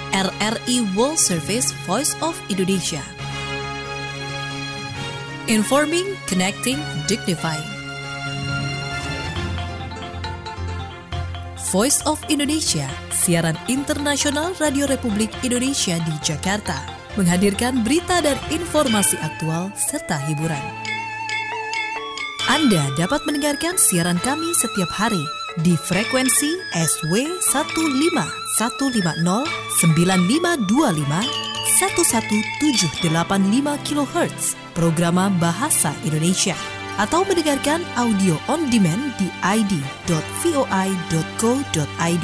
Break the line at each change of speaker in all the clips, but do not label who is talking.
RRI World Service Voice of Indonesia. Informing, connecting, dignifying. Voice of Indonesia, siaran internasional Radio Republik Indonesia di Jakarta, menghadirkan berita dan informasi aktual serta hiburan. Anda dapat mendengarkan siaran kami setiap hari di frekuensi SW 15150 9525 11785 kHz Programa Bahasa Indonesia, atau mendengarkan audio on demand di id.voi.co.id.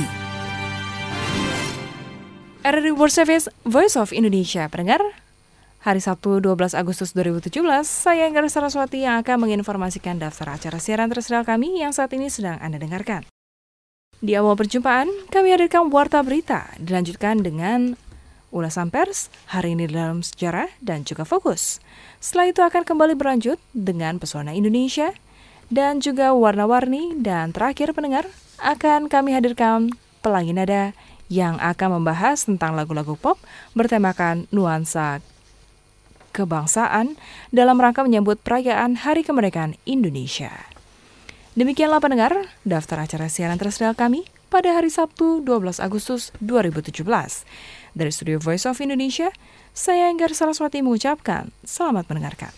RRI World Service Voice of Indonesia, pendengar. Hari Sabtu 12 Agustus 2017, saya Enggar Saraswati yang akan menginformasikan daftar acara siaran tersedia kami yang saat ini sedang Anda dengarkan. Di awal perjumpaan, kami hadirkan Warta Berita, dilanjutkan dengan ulasan pers, hari ini dalam sejarah, dan juga fokus. Setelah itu akan kembali berlanjut dengan pesona Indonesia, dan juga warna-warni, dan terakhir pendengar, akan kami hadirkan Pelangi Nada yang akan membahas tentang lagu-lagu pop bertemakan nuansa kebangsaan dalam rangka menyambut perayaan Hari Kemerdekaan Indonesia. Demikianlah pendengar, daftar acara siaran tersedia kami pada hari Sabtu 12 Agustus 2017. Dari Studio Voice of Indonesia, saya Enggar Saraswati mengucapkan selamat mendengarkan.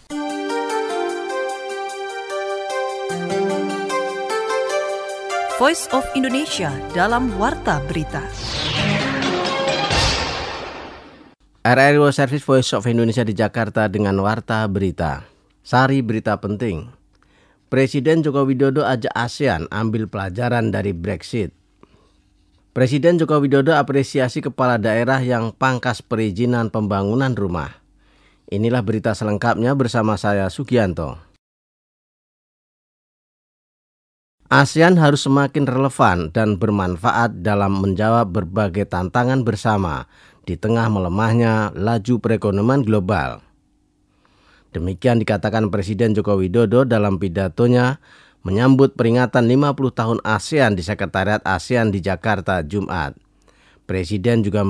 Voice of Indonesia dalam Warta Berita.
RRI World Service Voice of Indonesia di Jakarta dengan Warta Berita. Sari berita penting. Presiden Joko Widodo ajak ASEAN ambil pelajaran dari Brexit. Presiden Joko Widodo apresiasi kepala daerah yang pangkas perizinan pembangunan rumah. Inilah berita selengkapnya bersama saya Sugianto. ASEAN harus semakin relevan dan bermanfaat dalam menjawab berbagai tantangan bersama di tengah melemahnya laju perekonomian global. Demikian dikatakan Presiden Joko Widodo dalam pidatonya menyambut peringatan 50 tahun ASEAN di Sekretariat ASEAN di Jakarta, Jumat. Presiden juga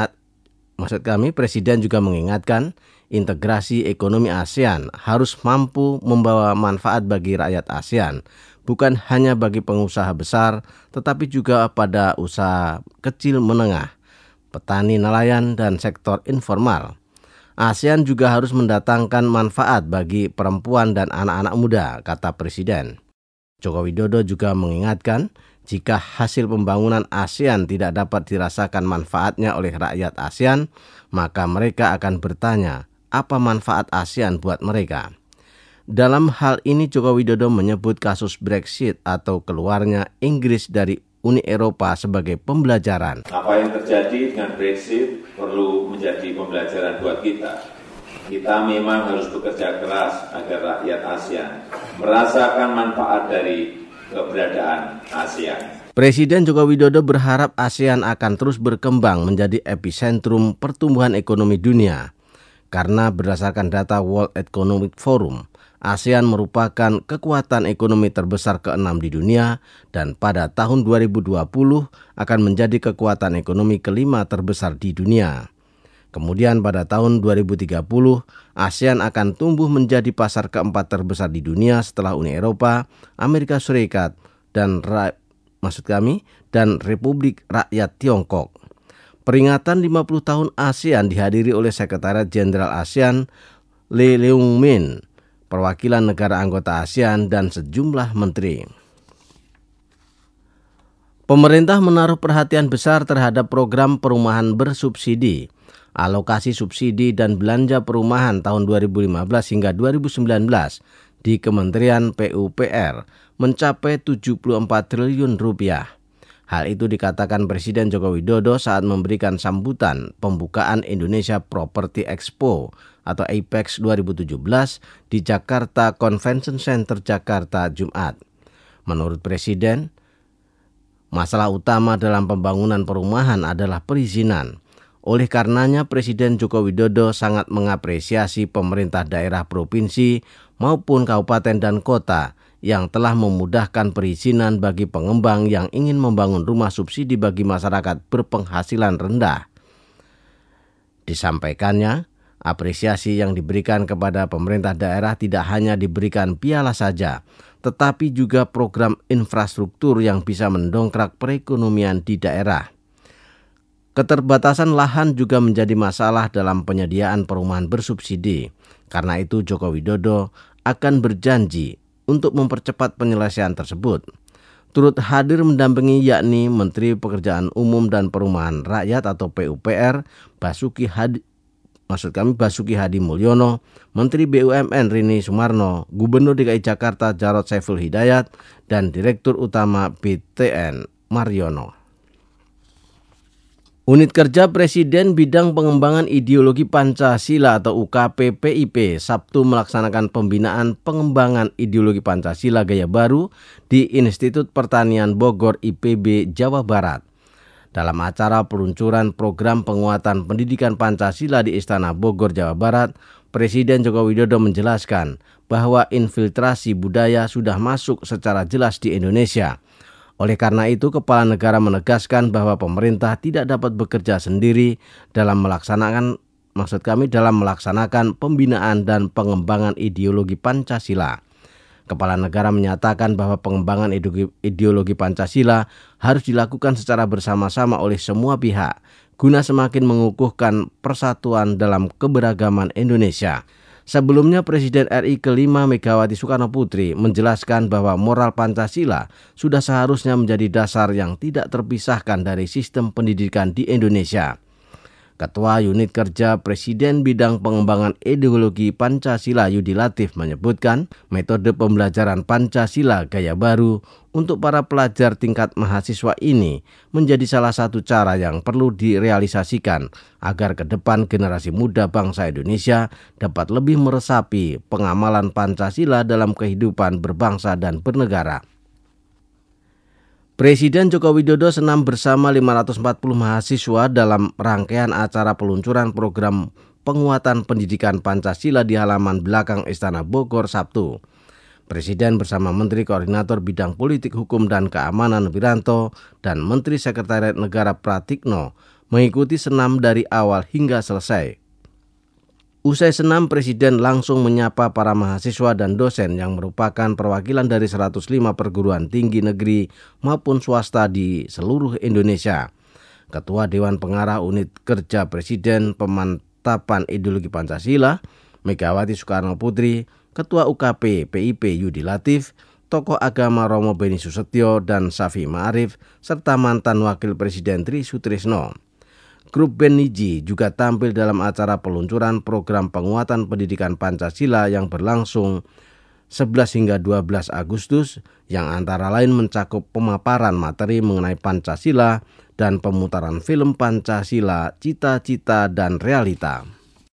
mengingatkan integrasi ekonomi ASEAN harus mampu membawa manfaat bagi rakyat ASEAN, bukan hanya bagi pengusaha besar, tetapi juga pada usaha kecil menengah, petani nelayan, dan sektor informal. ASEAN juga harus mendatangkan manfaat bagi perempuan dan anak-anak muda, kata Presiden. Joko Widodo juga mengingatkan, jika hasil pembangunan ASEAN tidak dapat dirasakan manfaatnya oleh rakyat ASEAN, maka mereka akan bertanya, apa manfaat ASEAN buat mereka? Dalam hal ini Joko Widodo menyebut kasus Brexit atau keluarnya Inggris dari Uni Eropa sebagai pembelajaran.
Apa yang terjadi dengan Brexit perlu menjadi pembelajaran buat kita. Kita memang harus bekerja keras agar rakyat ASEAN merasakan manfaat dari keberadaan ASEAN.
Presiden Joko Widodo berharap ASEAN akan terus berkembang menjadi epicentrum pertumbuhan ekonomi dunia. Karena berdasarkan data World Economic Forum, ASEAN merupakan kekuatan ekonomi terbesar ke-6 di dunia dan pada tahun 2020 akan menjadi kekuatan ekonomi ke-5 terbesar di dunia. Kemudian pada tahun 2030, ASEAN akan tumbuh menjadi pasar ke-4 terbesar di dunia setelah Uni Eropa, Amerika Serikat, dan Republik Rakyat Tiongkok. Peringatan 50 tahun ASEAN dihadiri oleh Sekretariat Jenderal ASEAN Lee Leung Min, perwakilan negara anggota ASEAN, dan sejumlah menteri. Pemerintah menaruh perhatian besar terhadap program perumahan bersubsidi. Alokasi subsidi dan belanja perumahan tahun 2015 hingga 2019 di Kementerian PUPR mencapai 74 triliun rupiah. Hal itu dikatakan Presiden Joko Widodo saat memberikan sambutan pembukaan Indonesia Property Expo atau APEX 2017 di Jakarta Convention Center Jakarta, Jumat. Menurut Presiden, masalah utama dalam pembangunan perumahan adalah perizinan. Oleh karenanya Presiden Joko Widodo sangat mengapresiasi pemerintah daerah provinsi maupun kabupaten dan kota yang telah memudahkan perizinan bagi pengembang yang ingin membangun rumah subsidi bagi masyarakat berpenghasilan rendah. Disampaikannya, apresiasi yang diberikan kepada pemerintah daerah tidak hanya diberikan piala saja, tetapi juga program infrastruktur yang bisa mendongkrak perekonomian di daerah. Keterbatasan lahan juga menjadi masalah dalam penyediaan perumahan bersubsidi. Karena itu Joko Widodo akan berjanji untuk mempercepat penyelesaian tersebut. Turut hadir mendampingi yakni Menteri Pekerjaan Umum dan Perumahan Rakyat atau PUPR Basuki Hadi Mulyono, Menteri BUMN Rini Sumarno, Gubernur DKI Jakarta Jarod Saiful Hidayat, dan Direktur Utama BTN Mariono. Unit Kerja Presiden Bidang Pengembangan Ideologi Pancasila atau UKP PIP Sabtu melaksanakan pembinaan pengembangan ideologi Pancasila gaya baru di Institut Pertanian Bogor IPB Jawa Barat. Dalam acara peluncuran program penguatan pendidikan Pancasila di Istana Bogor, Jawa Barat, Presiden Joko Widodo menjelaskan bahwa infiltrasi budaya sudah masuk secara jelas di Indonesia. Oleh karena itu, Kepala Negara menegaskan bahwa pemerintah tidak dapat bekerja sendiri dalam melaksanakan pembinaan dan pengembangan ideologi Pancasila. Kepala Negara menyatakan bahwa pengembangan ideologi Pancasila harus dilakukan secara bersama-sama oleh semua pihak guna semakin mengukuhkan persatuan dalam keberagaman Indonesia. Sebelumnya Presiden RI ke-5 Megawati Soekarno Putri menjelaskan bahwa moral Pancasila sudah seharusnya menjadi dasar yang tidak terpisahkan dari sistem pendidikan di Indonesia. Ketua Unit Kerja Presiden Bidang Pengembangan Ideologi Pancasila Yudi Latif menyebutkan metode pembelajaran Pancasila gaya baru untuk para pelajar tingkat mahasiswa ini menjadi salah satu cara yang perlu direalisasikan agar ke depan generasi muda bangsa Indonesia dapat lebih meresapi pengamalan Pancasila dalam kehidupan berbangsa dan bernegara. Presiden Joko Widodo senam bersama 540 mahasiswa dalam rangkaian acara peluncuran program penguatan pendidikan Pancasila di halaman belakang Istana Bogor Sabtu. Presiden bersama Menteri Koordinator Bidang Politik Hukum dan Keamanan Wiranto dan Menteri Sekretariat Negara Pratikno mengikuti senam dari awal hingga selesai. Usai senam, Presiden langsung menyapa para mahasiswa dan dosen yang merupakan perwakilan dari 105 perguruan tinggi negeri maupun swasta di seluruh Indonesia. Ketua Dewan Pengarah Unit Kerja Presiden Pemantapan Ideologi Pancasila, Megawati Soekarno Putri, Ketua UKP PIP Yudi Latif, tokoh agama Romo Beni Susetio dan Safi Ma'arif, serta mantan Wakil Presiden Tri Sutrisno. Grup band Niji juga tampil dalam acara peluncuran program penguatan pendidikan Pancasila yang berlangsung 11 hingga 12 Agustus yang antara lain mencakup pemaparan materi mengenai Pancasila dan pemutaran film Pancasila, Cita-Cita dan Realita.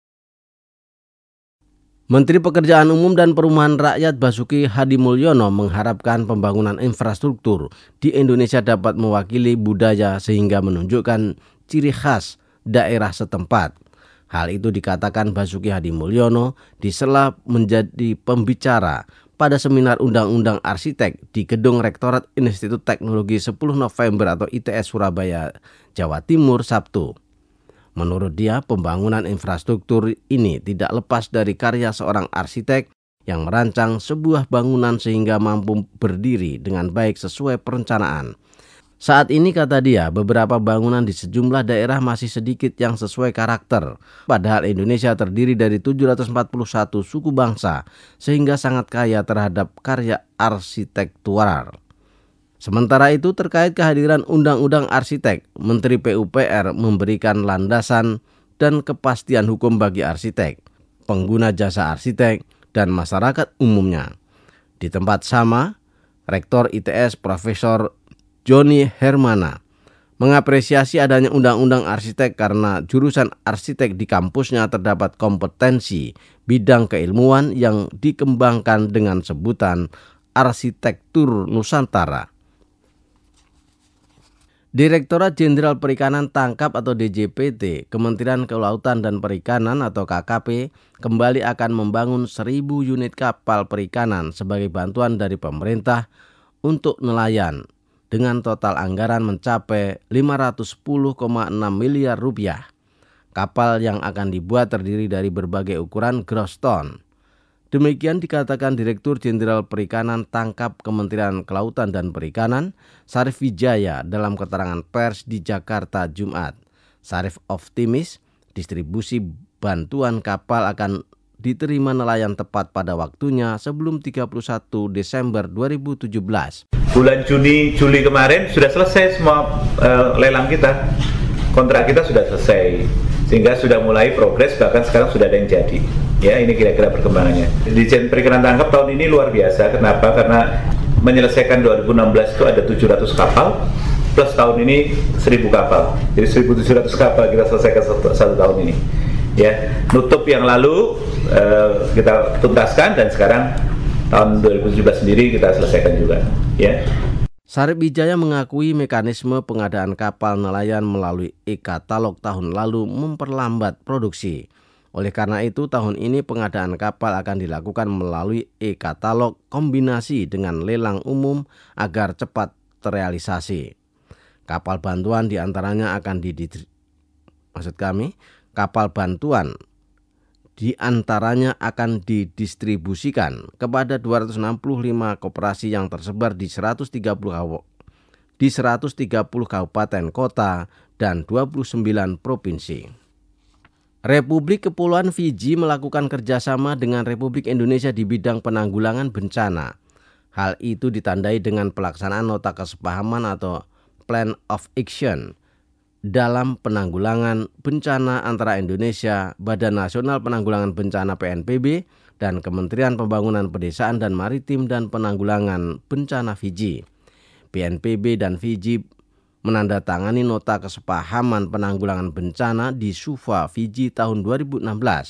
Menteri Pekerjaan Umum dan Perumahan Rakyat Basuki Hadi Mulyono mengharapkan pembangunan infrastruktur di Indonesia dapat mewakili budaya sehingga menunjukkan ciri khas daerah setempat. Hal itu dikatakan Basuki Hadi Mulyono di sela menjadi pembicara pada seminar Undang-Undang Arsitek di Gedung Rektorat Institut Teknologi 10 November atau ITS Surabaya, Jawa Timur, Sabtu. Menurut dia, pembangunan infrastruktur ini tidak lepas dari karya seorang arsitek yang merancang sebuah bangunan sehingga mampu berdiri dengan baik sesuai perencanaan. Saat ini, kata dia, beberapa bangunan di sejumlah daerah masih sedikit yang sesuai karakter. Padahal Indonesia terdiri dari 741 suku bangsa, sehingga sangat kaya terhadap karya arsitektural. Sementara itu, terkait kehadiran Undang-Undang Arsitek, Menteri PUPR memberikan landasan dan kepastian hukum bagi arsitek, pengguna jasa arsitek, dan masyarakat umumnya. Di tempat sama, Rektor ITS Profesor Joni Hermana mengapresiasi adanya Undang-Undang Arsitek karena jurusan arsitek di kampusnya terdapat kompetensi bidang keilmuan yang dikembangkan dengan sebutan arsitektur Nusantara. Direktorat Jenderal Perikanan Tangkap atau DJPT, Kementerian Kelautan dan Perikanan atau KKP, kembali akan membangun 1.000 unit kapal perikanan sebagai bantuan dari pemerintah untuk nelayan dengan total anggaran mencapai 510,6 miliar rupiah. Kapal yang akan dibuat terdiri dari berbagai ukuran gross ton. Demikian dikatakan Direktur Jenderal Perikanan Tangkap Kementerian Kelautan dan Perikanan, Syarif Wijaya dalam keterangan pers di Jakarta Jumat. Syarif optimis distribusi bantuan kapal akan diterima nelayan tepat pada waktunya sebelum 31 Desember 2017.
Bulan Juli kemarin sudah selesai semua lelang kita. Kontrak kita sudah selesai. Sehingga sudah mulai progres, bahkan sekarang sudah ada yang jadi. Ya, ini kira-kira perkembangannya. Dijen Perikanan Tangkap tahun ini luar biasa. Kenapa? Karena menyelesaikan 2016 itu ada 700 kapal, plus tahun ini 1000 kapal. Jadi 1700 kapal kita selesaikan satu tahun ini. Ya, nutup yang lalu kita tuntaskan, dan sekarang tahun 2017 sendiri kita selesaikan juga. Ya.
Syarif Wijaya mengakui mekanisme pengadaan kapal nelayan melalui e-katalog tahun lalu memperlambat produksi. Oleh karena itu, tahun ini pengadaan kapal akan dilakukan melalui e-katalog kombinasi dengan lelang umum agar cepat terrealisasi. Kapal bantuan diantaranya akan didistribusikan kepada 265 koperasi yang tersebar di 130 kabupaten kota dan 29 provinsi. Republik Kepulauan Fiji melakukan kerjasama dengan Republik Indonesia di bidang penanggulangan bencana. Hal itu ditandai dengan pelaksanaan nota kesepahaman atau Plan of Action dalam penanggulangan bencana antara Indonesia, Badan Nasional Penanggulangan Bencana (PNPB) dan Kementerian Pembangunan Pedesaan dan Maritim dan Penanggulangan Bencana Fiji. PNPB dan Fiji menandatangani nota kesepahaman penanggulangan bencana di Suva, Fiji tahun 2016.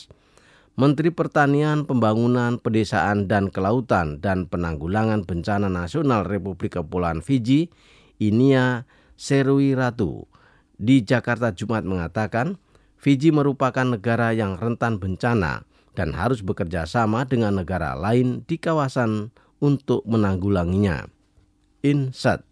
Menteri Pertanian, Pembangunan, Pedesaan dan Kelautan dan Penanggulangan Bencana Nasional Republik Kepulauan Fiji, Inia Seruiratu, di Jakarta Jumat mengatakan, Fiji merupakan negara yang rentan bencana dan harus bekerja sama dengan negara lain di kawasan untuk menanggulanginya. Insert.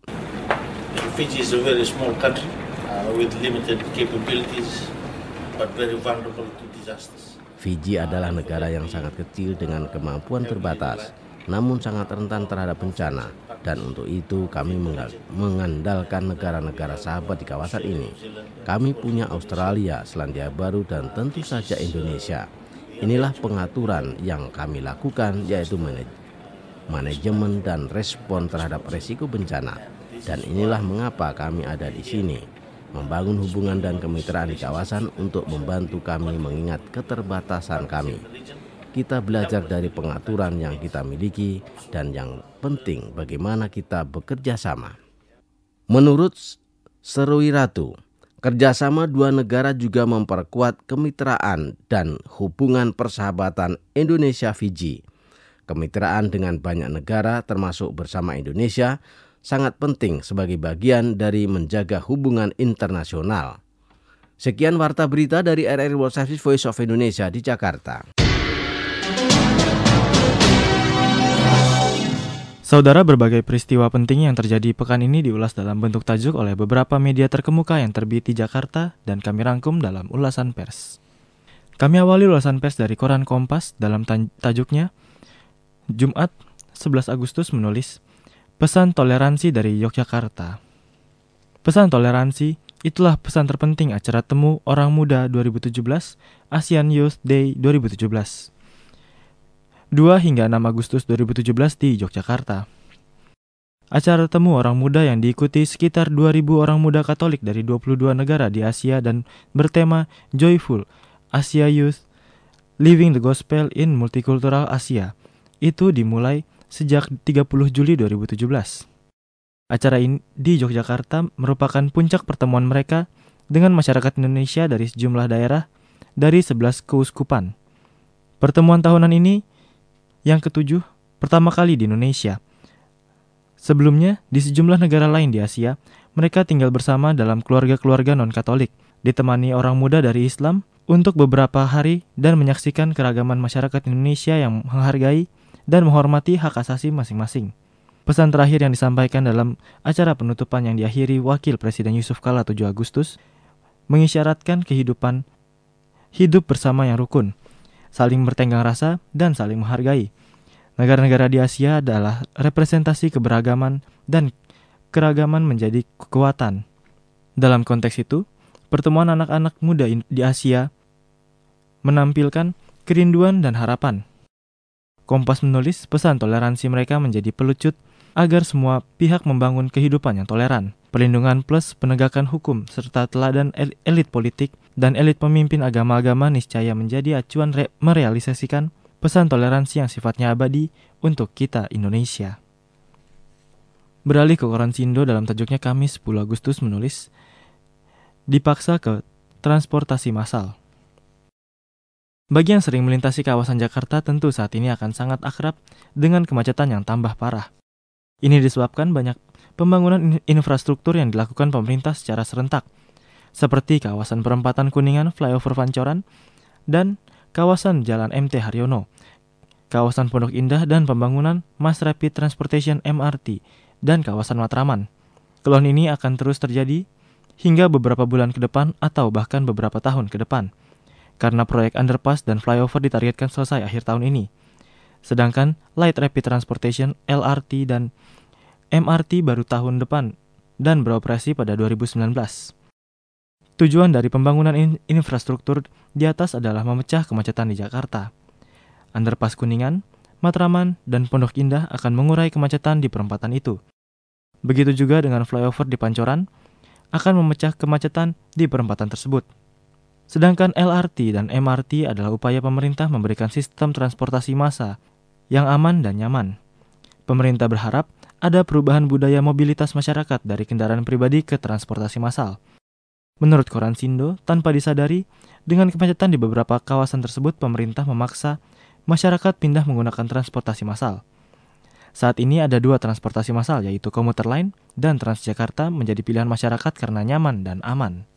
Fiji is a very small country with limited capabilities but very vulnerable to disasters.
Fiji adalah negara yang sangat kecil dengan kemampuan terbatas, namun sangat rentan terhadap bencana. Dan untuk itu kami mengandalkan negara-negara sahabat di kawasan ini. Kami punya Australia, Selandia Baru, dan tentu saja Indonesia. Inilah pengaturan yang kami lakukan, yaitu manajemen dan respon terhadap risiko bencana. Dan inilah mengapa kami ada di sini, membangun hubungan dan kemitraan di kawasan untuk membantu kami mengingat keterbatasan kami. Kita belajar dari pengaturan yang kita miliki dan yang penting bagaimana kita bekerja sama. Menurut Seruiratu, kerjasama dua negara juga memperkuat kemitraan dan hubungan persahabatan Indonesia-Fiji. Kemitraan dengan banyak negara termasuk bersama Indonesia sangat penting sebagai bagian dari menjaga hubungan internasional. Sekian warta berita dari RRI World Service Voice of Indonesia di Jakarta.
Saudara, berbagai peristiwa penting yang terjadi pekan ini diulas dalam bentuk tajuk oleh beberapa media terkemuka yang terbit di Jakarta dan kami rangkum dalam ulasan pers. Kami awali ulasan pers dari koran Kompas dalam tajuknya. Jumat 11 Agustus menulis, Pesan toleransi dari Yogyakarta. Pesan toleransi, itulah pesan terpenting acara Temu Orang Muda 2017, ASEAN Youth Day 2017. 2 hingga 6 Agustus 2017 di Yogyakarta. Acara Temu Orang Muda yang diikuti sekitar 2.000 orang muda Katolik dari 22 negara di Asia dan bertema Joyful Asia Youth, Living the Gospel in Multicultural Asia. Itu dimulai sejak 30 Juli 2017. Acara ini di Yogyakarta merupakan puncak pertemuan mereka dengan masyarakat Indonesia dari sejumlah daerah dari 11 keuskupan. Pertemuan tahunan ini yang ke-7 pertama kali di Indonesia. Sebelumnya, di sejumlah negara lain di Asia, mereka tinggal bersama dalam keluarga-keluarga non-Katolik, ditemani orang muda dari Islam untuk beberapa hari dan menyaksikan keragaman masyarakat Indonesia yang menghargai dan menghormati hak asasi masing-masing. Pesan terakhir yang disampaikan dalam acara penutupan yang diakhiri Wakil Presiden Yusuf Kala 7 Agustus mengisyaratkan kehidupan hidup bersama yang rukun, saling bertenggang rasa, dan saling menghargai. Negara-negara di Asia adalah representasi keberagaman dan keragaman menjadi kekuatan. Dalam konteks itu, pertemuan anak-anak muda di Asia menampilkan kerinduan dan harapan. Kompas menulis pesan toleransi mereka menjadi pelucut agar semua pihak membangun kehidupan yang toleran, perlindungan plus penegakan hukum, serta teladan elit politik dan elit pemimpin agama-agama niscaya menjadi acuan merealisasikan pesan toleransi yang sifatnya abadi untuk kita Indonesia. Beralih ke koran Sindo, dalam tajuknya Kamis 10 Agustus menulis, dipaksa ke transportasi massal. Bagi yang sering melintasi kawasan Jakarta, tentu saat ini akan sangat akrab dengan kemacetan yang tambah parah. Ini disebabkan banyak pembangunan infrastruktur yang dilakukan pemerintah secara serentak, seperti kawasan perempatan Kuningan, flyover Pancoran, dan kawasan Jalan MT Haryono, kawasan Pondok Indah, dan pembangunan Mass Rapid Transportation MRT, dan kawasan Matraman. Keluhan ini akan terus terjadi hingga beberapa bulan ke depan atau bahkan beberapa tahun ke depan, karena proyek underpass dan flyover ditargetkan selesai akhir tahun ini. Sedangkan Light Rapid Transportation, LRT, dan MRT baru tahun depan dan beroperasi pada 2019. Tujuan dari pembangunan infrastruktur di atas adalah memecah kemacetan di Jakarta. Underpass Kuningan, Matraman, dan Pondok Indah akan mengurai kemacetan di perempatan itu. Begitu juga dengan flyover di Pancoran, akan memecah kemacetan di perempatan tersebut. Sedangkan LRT dan MRT adalah upaya pemerintah memberikan sistem transportasi massa yang aman dan nyaman. Pemerintah berharap ada perubahan budaya mobilitas masyarakat dari kendaraan pribadi ke transportasi massal. Menurut koran Sindo, tanpa disadari, dengan kemacetan di beberapa kawasan tersebut, pemerintah memaksa masyarakat pindah menggunakan transportasi massal. Saat ini ada 2 transportasi massal, yaitu Komuter Line dan Transjakarta menjadi pilihan masyarakat karena nyaman dan aman.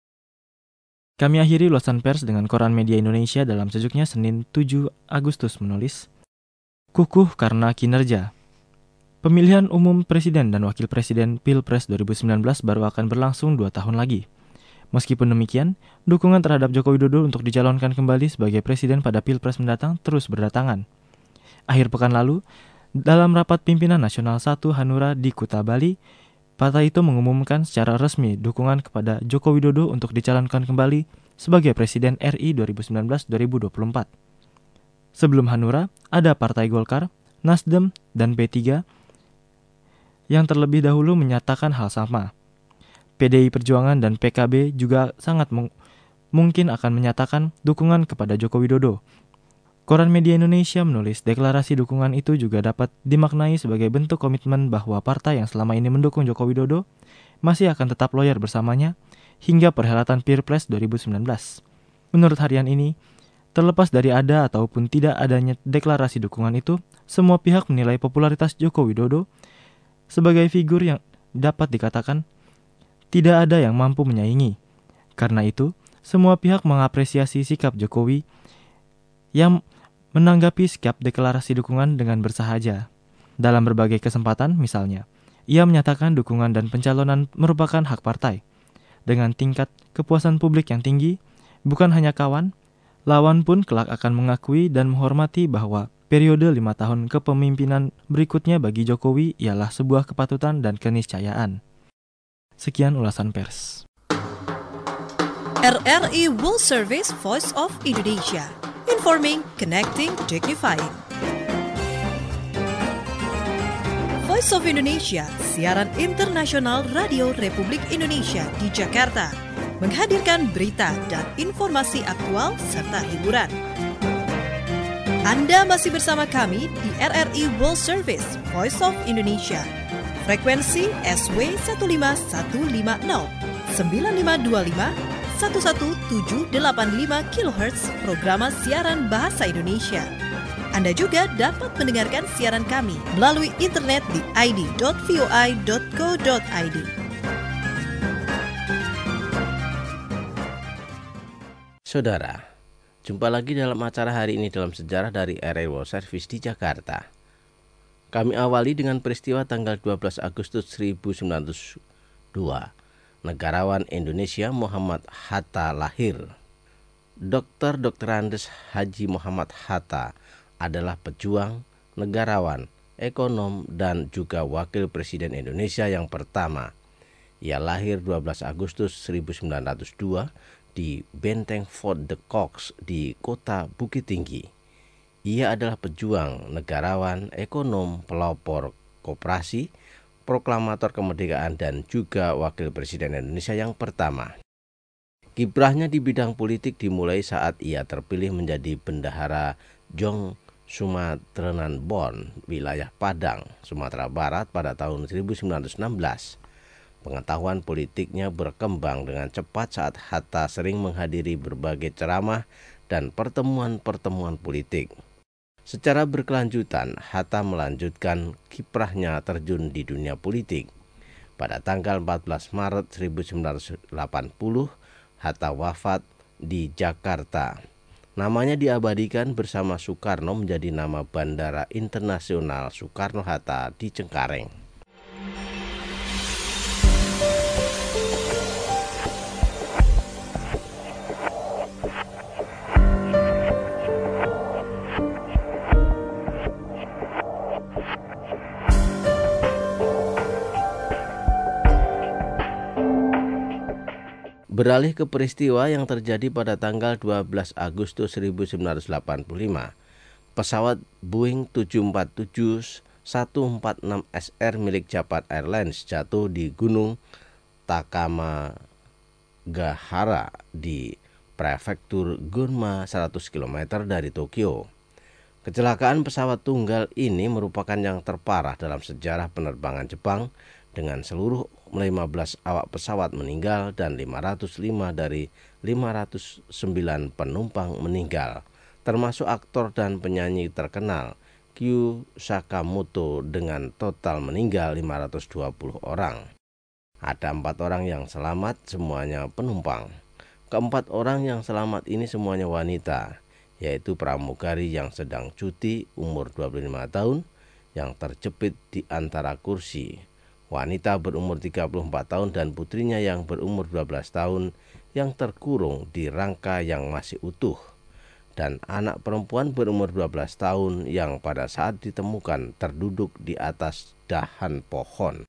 Kami akhiri ulasan pers dengan koran Media Indonesia dalam sejuknya Senin 7 Agustus menulis, kukuh karena kinerja. Pemilihan umum Presiden dan Wakil Presiden Pilpres 2019 baru akan berlangsung 2 tahun lagi. Meskipun demikian, dukungan terhadap Joko Widodo untuk dicalonkan kembali sebagai Presiden pada Pilpres mendatang terus berdatangan. Akhir pekan lalu, dalam rapat pimpinan Nasional 1 Hanura di Kuta, Bali, partai itu mengumumkan secara resmi dukungan kepada Joko Widodo untuk dicalonkan kembali sebagai Presiden RI 2019-2024. Sebelum Hanura, ada Partai Golkar, Nasdem, dan P3 yang terlebih dahulu menyatakan hal sama. PDI Perjuangan dan PKB juga sangat mungkin akan menyatakan dukungan kepada Joko Widodo. Koran Media Indonesia menulis deklarasi dukungan itu juga dapat dimaknai sebagai bentuk komitmen bahwa partai yang selama ini mendukung Joko Widodo masih akan tetap loyal bersamanya hingga perhelatan Pilpres 2019. Menurut harian ini, terlepas dari ada ataupun tidak adanya deklarasi dukungan itu, semua pihak menilai popularitas Joko Widodo sebagai figur yang dapat dikatakan tidak ada yang mampu menyaingi. Karena itu, semua pihak mengapresiasi sikap Jokowi yang menanggapi setiap deklarasi dukungan dengan bersahaja. Dalam berbagai kesempatan, misalnya, ia menyatakan dukungan dan pencalonan merupakan hak partai. Dengan tingkat kepuasan publik yang tinggi, bukan hanya kawan, lawan pun kelak akan mengakui dan menghormati bahwa periode 5 tahun kepemimpinan berikutnya bagi Jokowi ialah sebuah kepatutan dan keniscayaan. Sekian ulasan pers.
RRI World Service Voice of Indonesia. Informing, connecting, dignifying. Voice of Indonesia, siaran internasional Radio Republik Indonesia di Jakarta, menghadirkan berita dan informasi aktual serta hiburan. Anda masih bersama kami di RRI World Service Voice of Indonesia. Frekuensi SW 15150, 9525, 11785 kHz programa siaran bahasa Indonesia. Anda juga dapat mendengarkan siaran kami melalui internet di id.voi.co.id.
Saudara, jumpa lagi dalam acara hari ini dalam sejarah dari RRI World Service di Jakarta. Kami awali dengan peristiwa tanggal 12 Agustus 1902. Negarawan Indonesia Muhammad Hatta lahir. Dr. Andes Haji Muhammad Hatta adalah pejuang, negarawan, ekonom, dan juga wakil presiden Indonesia yang pertama. Ia lahir 12 Agustus 1902 di Benteng Fort de Cox di kota Bukit Tinggi. Ia adalah pejuang, negarawan, ekonom, pelopor koperasi, proklamator kemerdekaan, dan juga wakil presiden Indonesia yang pertama. Kiprahnya di bidang politik dimulai saat ia terpilih menjadi bendahara Jong Sumatrenan Bon, wilayah Padang, Sumatera Barat pada tahun 1916. Pengetahuan politiknya berkembang dengan cepat saat Hatta sering menghadiri berbagai ceramah dan pertemuan-pertemuan politik. Secara berkelanjutan, Hatta melanjutkan kiprahnya terjun di dunia politik. Pada tanggal 14 Maret 1980, Hatta wafat di Jakarta. Namanya diabadikan bersama Soekarno menjadi nama Bandara Internasional Soekarno-Hatta di Cengkareng. Beralih ke peristiwa yang terjadi pada tanggal 12 Agustus 1985. Pesawat Boeing 747-146SR milik Japan Airlines jatuh di Gunung Takamagahara di prefektur Gunma 100 km dari Tokyo. Kecelakaan pesawat tunggal ini merupakan yang terparah dalam sejarah penerbangan Jepang, dengan seluruh 15 awak pesawat meninggal dan 505 dari 509 penumpang meninggal, termasuk aktor dan penyanyi terkenal Kyu Sakamoto dengan total meninggal 520 orang. Ada 4 orang yang selamat, semuanya penumpang. Keempat orang yang selamat ini semuanya wanita, yaitu pramugari yang sedang cuti umur 25 tahun yang terjepit di antara kursi, wanita berumur 34 tahun dan putrinya yang berumur 12 tahun yang terkurung di rangka yang masih utuh, dan anak perempuan berumur 12 tahun yang pada saat ditemukan terduduk di atas dahan pohon.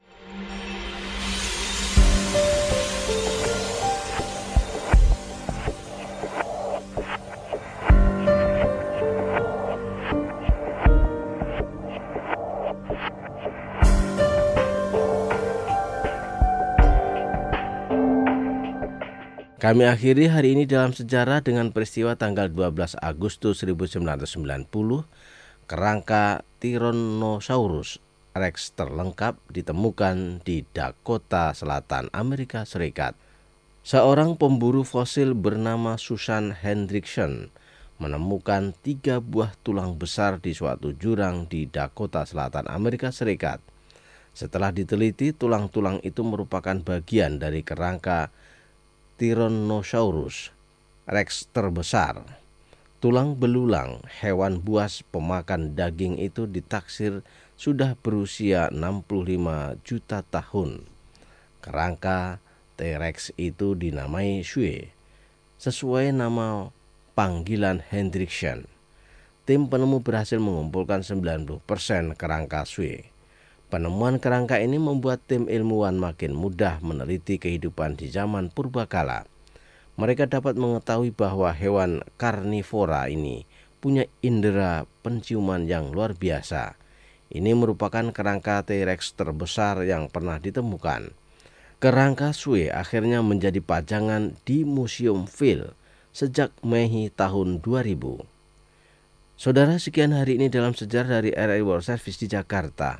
Kami akhiri hari ini dalam sejarah dengan peristiwa tanggal 12 Agustus 1990, kerangka Tyrannosaurus Rex terlengkap ditemukan di Dakota Selatan, Amerika Serikat. Seorang pemburu fosil bernama Susan Hendrickson menemukan 3 buah tulang besar di suatu jurang di Dakota Selatan, Amerika Serikat. Setelah diteliti, tulang-tulang itu merupakan bagian dari kerangka Tyrannosaurus Rex terbesar. Tulang belulang hewan buas pemakan daging itu ditaksir sudah berusia 65 juta tahun. Kerangka T-Rex itu dinamai Shue, sesuai nama panggilan Hendrickson. Tim penemu berhasil mengumpulkan 90% kerangka Shue. Penemuan kerangka ini membuat tim ilmuwan makin mudah meneliti kehidupan di zaman purbakala. Mereka dapat mengetahui bahwa hewan karnivora ini punya indera penciuman yang luar biasa. Ini merupakan kerangka T-Rex terbesar yang pernah ditemukan. Kerangka Shue akhirnya menjadi pajangan di Museum Phil sejak Mei tahun 2000. Saudara, sekian hari ini dalam sejarah dari RRI World Service di Jakarta.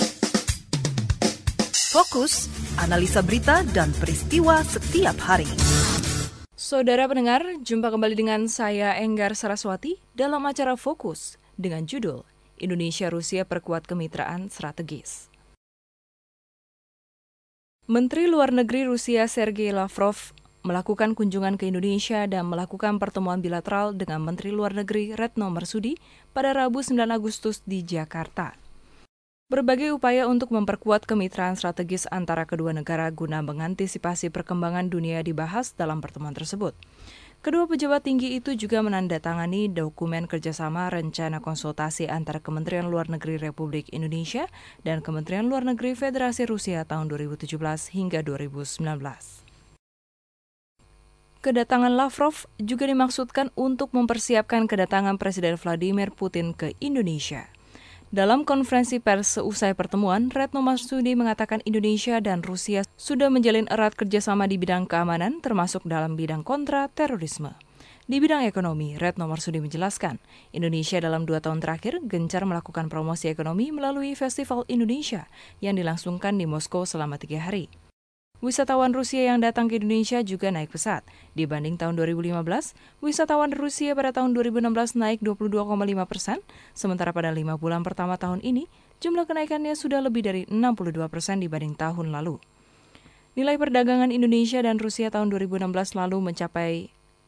Fokus, analisa berita dan peristiwa setiap hari.
Saudara pendengar, jumpa kembali dengan saya Enggar Saraswati dalam acara Fokus dengan judul Indonesia-Rusia Perkuat Kemitraan Strategis. Menteri Luar Negeri Rusia Sergei Lavrov melakukan kunjungan ke Indonesia dan melakukan pertemuan bilateral dengan Menteri Luar Negeri Retno Marsudi pada Rabu 9 Agustus di Jakarta. Berbagai upaya untuk memperkuat kemitraan strategis antara kedua negara guna mengantisipasi perkembangan dunia dibahas dalam pertemuan tersebut. Kedua pejabat tinggi itu juga menandatangani dokumen kerjasama rencana konsultasi antara Kementerian Luar Negeri Republik Indonesia dan Kementerian Luar Negeri Federasi Rusia tahun 2017 hingga 2019. Kedatangan Lavrov juga dimaksudkan untuk mempersiapkan kedatangan Presiden Vladimir Putin ke Indonesia. Dalam konferensi pers seusai pertemuan, Retno Marsudi mengatakan Indonesia dan Rusia sudah menjalin erat kerjasama di bidang keamanan, termasuk dalam bidang kontra terorisme. Di bidang ekonomi, Retno Marsudi menjelaskan, Indonesia dalam 2 tahun terakhir gencar melakukan promosi ekonomi melalui Festival Indonesia yang dilangsungkan di Moskow selama 3 hari. Wisatawan Rusia yang datang ke Indonesia juga naik pesat. Dibanding tahun 2015, wisatawan Rusia pada tahun 2016 naik 22,5%, sementara pada 5 bulan pertama tahun ini, jumlah kenaikannya sudah lebih dari 62% dibanding tahun lalu. Nilai perdagangan Indonesia dan Rusia tahun 2016 lalu mencapai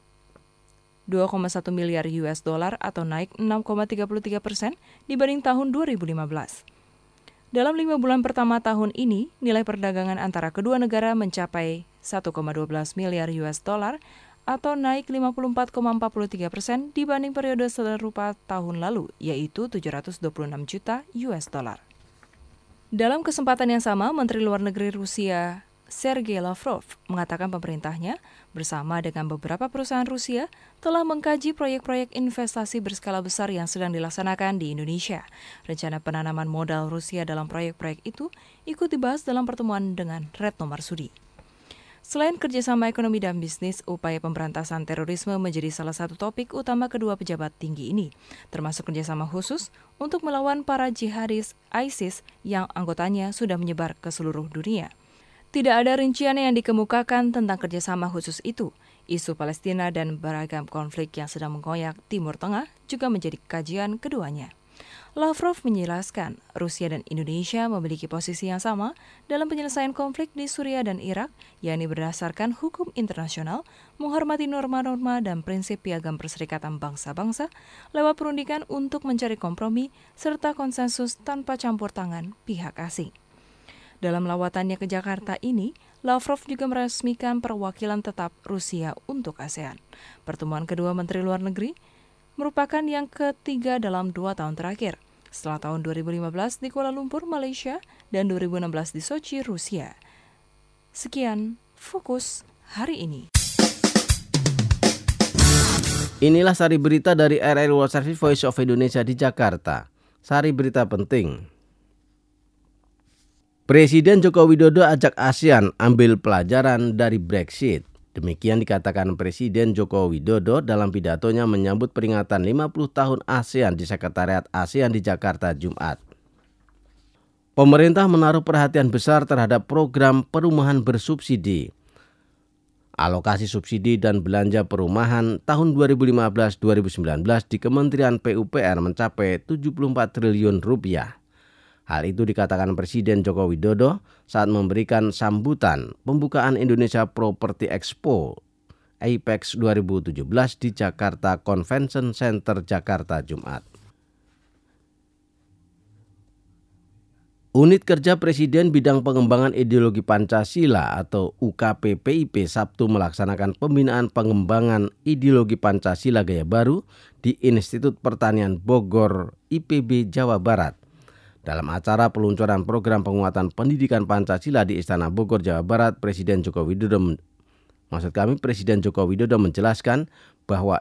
2,1 miliar US dollar atau naik 6,33% dibanding tahun 2015. Dalam 5 bulan pertama tahun ini, nilai perdagangan antara kedua negara mencapai 1,12 miliar US dollar atau naik 54,43% dibanding periode serupa tahun lalu, yaitu 726 juta US dollar. Dalam kesempatan yang sama, Menteri Luar Negeri Rusia Sergei Lavrov mengatakan pemerintahnya bersama dengan beberapa perusahaan Rusia telah mengkaji proyek-proyek investasi berskala besar yang sedang dilaksanakan di Indonesia. Rencana penanaman modal Rusia dalam proyek-proyek itu ikut dibahas dalam pertemuan dengan Retno Marsudi. Selain kerjasama ekonomi dan bisnis, upaya pemberantasan terorisme menjadi salah satu topik utama kedua pejabat tinggi ini, termasuk kerjasama khusus untuk melawan para jihadis ISIS yang anggotanya sudah menyebar ke seluruh dunia. Tidak ada rincian yang dikemukakan tentang kerjasama khusus itu. Isu Palestina dan beragam konflik yang sedang menggoyak Timur Tengah juga menjadi kajian keduanya. Lavrov menjelaskan, Rusia dan Indonesia memiliki posisi yang sama dalam penyelesaian konflik di Suriah dan Irak, yakni berdasarkan hukum internasional, menghormati norma-norma dan prinsip Piagam Perserikatan Bangsa-Bangsa, lewat perundingan untuk mencari kompromi serta konsensus tanpa campur tangan pihak asing. Dalam lawatannya ke Jakarta ini, Lavrov juga meresmikan perwakilan tetap Rusia untuk ASEAN. Pertemuan kedua Menteri Luar Negeri merupakan yang ketiga dalam 2 tahun terakhir, setelah tahun 2015 di Kuala Lumpur, Malaysia, dan 2016 di Sochi, Rusia. Sekian, Fokus hari ini.
Inilah sari berita dari RRI World Service Voice of Indonesia di Jakarta. Sari berita penting. Presiden Joko Widodo ajak ASEAN ambil pelajaran dari Brexit. Demikian dikatakan Presiden Joko Widodo dalam pidatonya menyambut peringatan 50 tahun ASEAN di Sekretariat ASEAN di Jakarta, Jumat. Pemerintah menaruh perhatian besar terhadap program perumahan bersubsidi. Alokasi subsidi dan belanja perumahan tahun 2015-2019 di Kementerian PUPR mencapai 74 triliun rupiah. Hal itu dikatakan Presiden Joko Widodo saat memberikan sambutan pembukaan Indonesia Property Expo APEX 2017 di Jakarta Convention Center, Jakarta, Jumat. Unit Kerja Presiden Bidang Pengembangan Ideologi Pancasila atau UKP-PIP Sabtu melaksanakan pembinaan pengembangan ideologi Pancasila Gaya Baru di Institut Pertanian Bogor, IPB, Jawa Barat. Dalam acara peluncuran program penguatan pendidikan Pancasila di Istana Bogor, Jawa Barat, Presiden Joko Widodo menjelaskan bahwa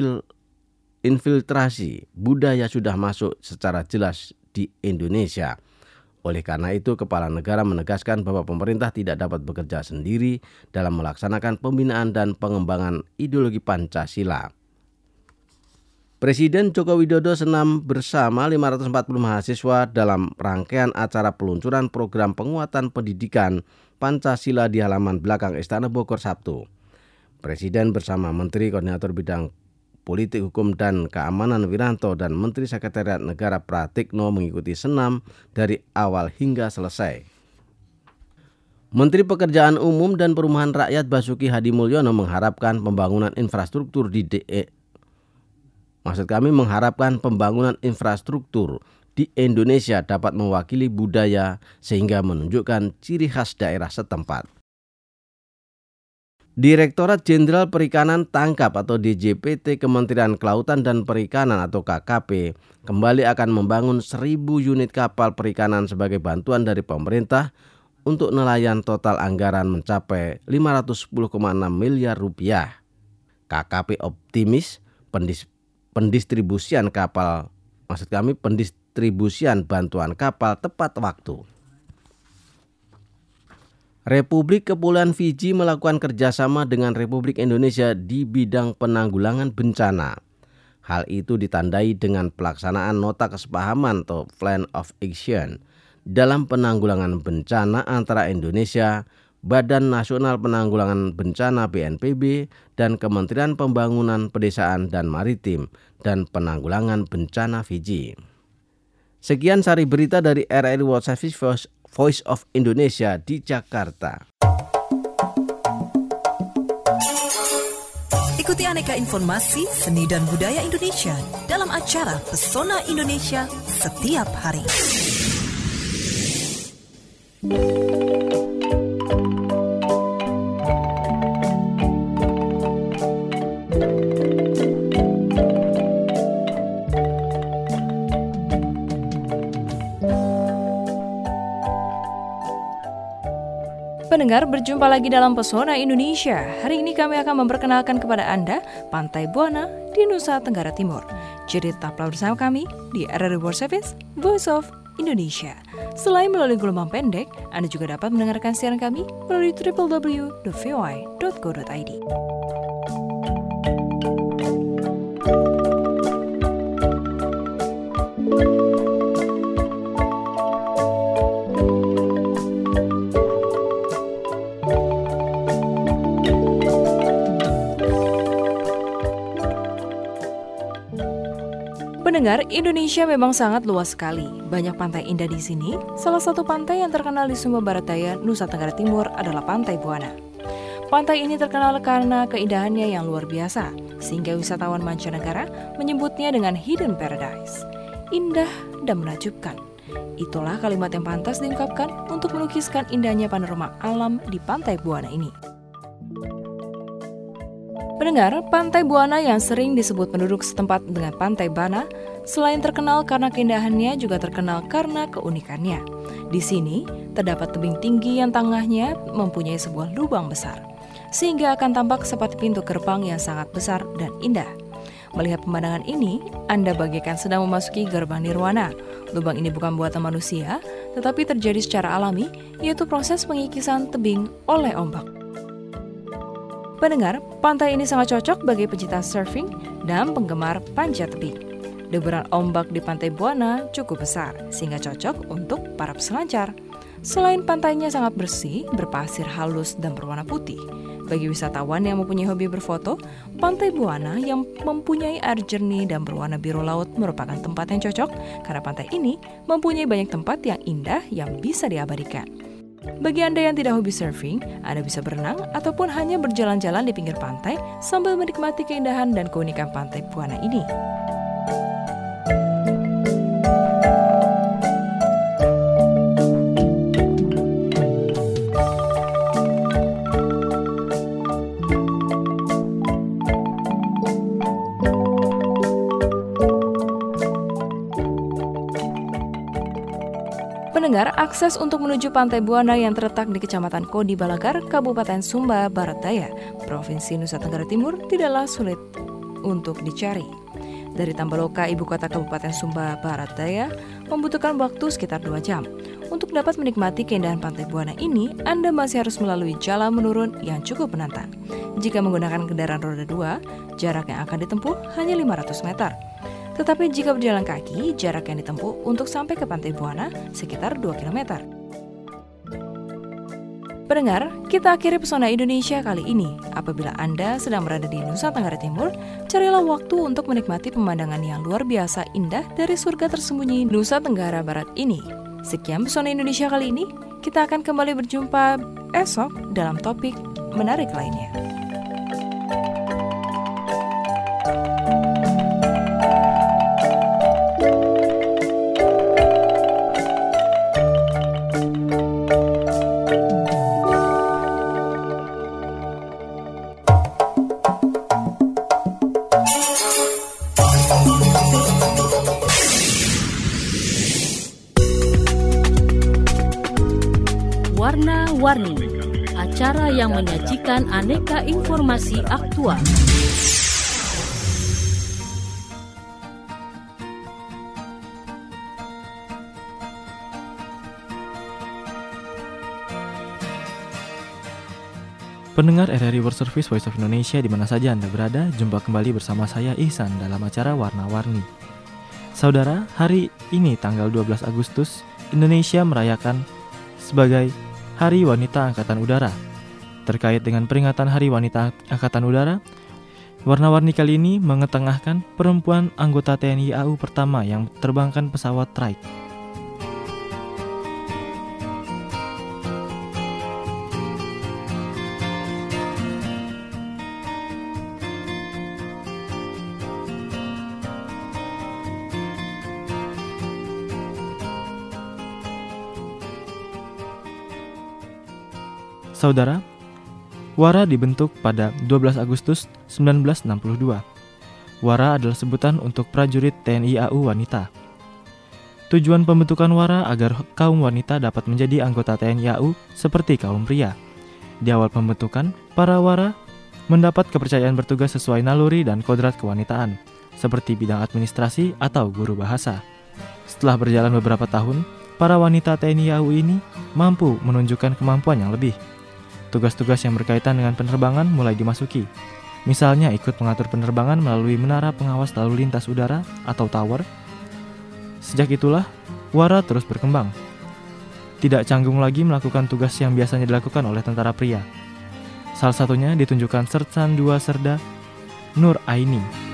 infiltrasi budaya sudah masuk secara jelas di Indonesia. Oleh karena itu, Kepala Negara menegaskan bahwa pemerintah tidak dapat bekerja sendiri dalam melaksanakan pembinaan dan pengembangan ideologi Pancasila. Presiden Joko Widodo senam bersama 540 mahasiswa dalam rangkaian acara peluncuran program penguatan pendidikan Pancasila di halaman belakang Istana Bogor Sabtu. Presiden bersama Menteri Koordinator Bidang Politik, Hukum, dan Keamanan Wiranto dan Menteri Sekretariat Negara Pratikno mengikuti senam dari awal hingga selesai. Menteri Pekerjaan Umum dan Perumahan Rakyat Basuki Hadimulyono mengharapkan pembangunan infrastruktur di Indonesia dapat mewakili budaya sehingga menunjukkan ciri khas daerah setempat. Direktorat Jenderal Perikanan Tangkap atau DJPT Kementerian Kelautan dan Perikanan atau KKP kembali akan membangun 1.000 unit kapal perikanan sebagai bantuan dari pemerintah untuk nelayan. Total anggaran mencapai 510,6 miliar rupiah. KKP optimis pendistribusian bantuan kapal tepat waktu. Republik Kepulauan Fiji melakukan kerjasama dengan Republik Indonesia di bidang penanggulangan bencana. Hal itu ditandai dengan pelaksanaan nota kesepahaman atau Plan of Action dalam penanggulangan bencana antara Indonesia, Badan Nasional Penanggulangan Bencana BNPB, dan Kementerian Pembangunan Pedesaan dan Maritim dan Penanggulangan Bencana Fiji. Sekian sari berita dari RRI World Service Voice of Indonesia di Jakarta.
Ikuti aneka informasi seni dan budaya Indonesia dalam acara Pesona Indonesia setiap hari.
Pendengar, berjumpa lagi dalam Pesona Indonesia. Hari ini kami akan memperkenalkan kepada Anda Pantai Buana di Nusa Tenggara Timur. Jadi tetaplah bersama kami di RRI World Service Voice of Indonesia. Selain melalui gelombang pendek, Anda juga dapat mendengarkan siaran kami melalui www.voi.co.id. Pendengar, Indonesia memang sangat luas sekali. Banyak pantai indah di sini. Salah satu pantai yang terkenal di Sumba Barat Daya, Nusa Tenggara Timur adalah Pantai Buana. Pantai ini terkenal karena keindahannya yang luar biasa, sehingga wisatawan mancanegara menyebutnya dengan Hidden Paradise. Indah dan menakjubkan. Itulah kalimat yang pantas diungkapkan untuk melukiskan indahnya panorama alam di Pantai Buana ini. Pendengar, Pantai Buana yang sering disebut penduduk setempat dengan Pantai Bana, selain terkenal karena keindahannya juga terkenal karena keunikannya. Di sini, terdapat tebing tinggi yang tengahnya mempunyai sebuah lubang besar, sehingga akan tampak seperti pintu gerbang yang sangat besar dan indah. Melihat pemandangan ini, Anda bagaikan sedang memasuki gerbang nirwana. Lubang ini bukan buatan manusia, tetapi terjadi secara alami, yaitu proses pengikisan tebing oleh ombak. Pendengar, pantai ini sangat cocok bagi pecinta surfing dan penggemar panjat tebing. Deburan ombak di Pantai Buana cukup besar, sehingga cocok untuk para peselancar. Selain pantainya sangat bersih, berpasir halus dan berwarna putih. Bagi wisatawan yang mempunyai hobi berfoto, Pantai Buana yang mempunyai air jernih dan berwarna biru laut merupakan tempat yang cocok karena pantai ini mempunyai banyak tempat yang indah yang bisa diabadikan. Bagi Anda yang tidak hobi surfing, Anda bisa berenang ataupun hanya berjalan-jalan di pinggir pantai sambil menikmati keindahan dan keunikan Pantai Buana ini. Pendengar, akses untuk menuju Pantai Buana yang terletak di Kecamatan Kodi Balagar, Kabupaten Sumba Barat Daya, Provinsi Nusa Tenggara Timur tidaklah sulit untuk dicari. Dari Tambaloka, ibu kota Kabupaten Sumba Barat Daya, membutuhkan waktu sekitar 2 jam. Untuk dapat menikmati keindahan Pantai Buana ini, Anda masih harus melalui jalan menurun yang cukup menantang. Jika menggunakan kendaraan roda 2, jarak yang akan ditempuh hanya 500 meter. Tetapi jika berjalan kaki, jarak yang ditempuh untuk sampai ke Pantai Buana sekitar 2 km. Pendengar, kita akhiri Pesona Indonesia kali ini. Apabila Anda sedang berada di Nusa Tenggara Timur, carilah waktu untuk menikmati pemandangan yang luar biasa indah dari surga tersembunyi Nusa Tenggara Barat ini. Sekian Pesona Indonesia kali ini, kita akan kembali berjumpa esok dalam topik menarik lainnya.
Warna-Warni, acara yang menyajikan aneka informasi aktual.
Pendengar RRI World Service Voice of Indonesia di mana saja Anda berada, jumpa kembali bersama saya Ihsan dalam acara Warna-Warni. Saudara, hari ini tanggal 12 Agustus, Indonesia merayakan sebagai Hari Wanita Angkatan Udara. Terkait dengan peringatan Hari Wanita Angkatan Udara, Warna-Warni kali ini mengetengahkan perempuan anggota TNI AU pertama yang terbangkan pesawat trike. Saudara, WARA dibentuk pada 12 Agustus 1962. WARA adalah sebutan untuk prajurit TNI AU wanita. Tujuan pembentukan WARA agar kaum wanita dapat menjadi anggota TNI AU seperti kaum pria. Di awal pembentukan, para WARA mendapat kepercayaan bertugas sesuai naluri dan kodrat kewanitaan, seperti bidang administrasi atau guru bahasa. Setelah berjalan beberapa tahun, para wanita TNI AU ini mampu menunjukkan kemampuan yang lebih. Tugas-tugas yang berkaitan dengan penerbangan mulai dimasuki. Misalnya ikut mengatur penerbangan melalui menara pengawas lalu lintas udara atau tower. Sejak itulah, WARA terus berkembang. Tidak canggung lagi melakukan tugas yang biasanya dilakukan oleh tentara pria. Salah satunya ditunjukkan Sersan II Serda Nur Aini.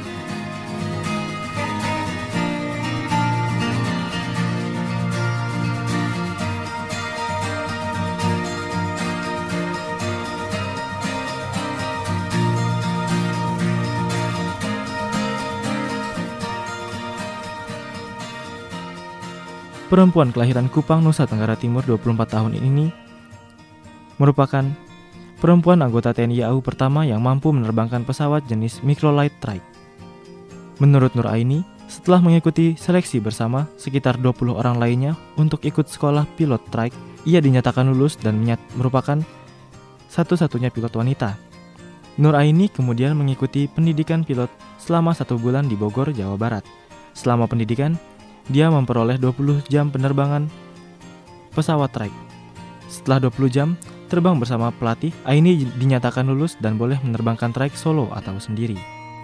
Perempuan kelahiran Kupang, Nusa Tenggara Timur 24 tahun ini merupakan perempuan anggota TNI AU pertama yang mampu menerbangkan pesawat jenis microlight trike. Menurut Nur Aini, setelah mengikuti seleksi bersama sekitar 20 orang lainnya untuk ikut sekolah pilot trike, ia dinyatakan lulus dan merupakan satu-satunya pilot wanita. Nur Aini kemudian mengikuti pendidikan pilot selama 1 bulan di Bogor, Jawa Barat. Selama pendidikan, dia memperoleh 20 jam penerbangan pesawat trike. Setelah 20 jam terbang bersama pelatih, Aini dinyatakan lulus dan boleh menerbangkan trike solo atau sendiri.